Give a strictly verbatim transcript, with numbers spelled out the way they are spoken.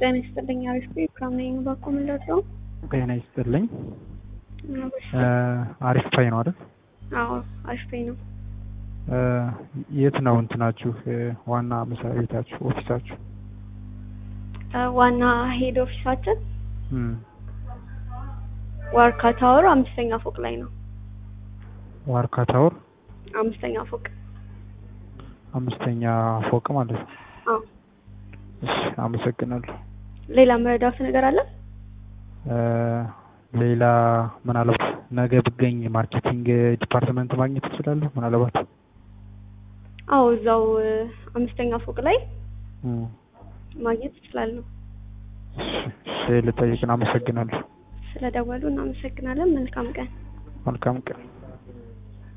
ጤና ይስጥልኝ አሪፍ ፕሮግራም ነኝ ባቆም እንደው ጤና ይስጥልኝ አሪፍ ፋይ ነው አይደል? አዎ አሪፍ ፋይ ነው። የት ነው እንትናችሁ ዋና መስሪያ ቤታችሁ ኦፊሳችሁ? ዋና ሄድ ኦፊሳችን እም ዋርካ ታወር አምስተኛ ፎቅ ላይ ነው። ዋርካ ታወር አምስተኛ ፎቅ አምስተኛ ፎቅ ማለት ነው። አዎ እሺ አመሰግናለሁ። ሌላ መረዳት ነገር አለ? ሌላ ምናልባት ነገ ብገኝ ማርኬቲንግ ዲፓርትመንት ማግኘት እችላለሁ ምናልባት? አዎ እዛው አምስተኛ ፎቅ ላይ እም ማግኘት እችላለሁ። እሺ ልጠይቅና አመሰግናለሁ። ስለደወሉ እናመሰግናለን። መልካም ቀን። መልካም ቀን።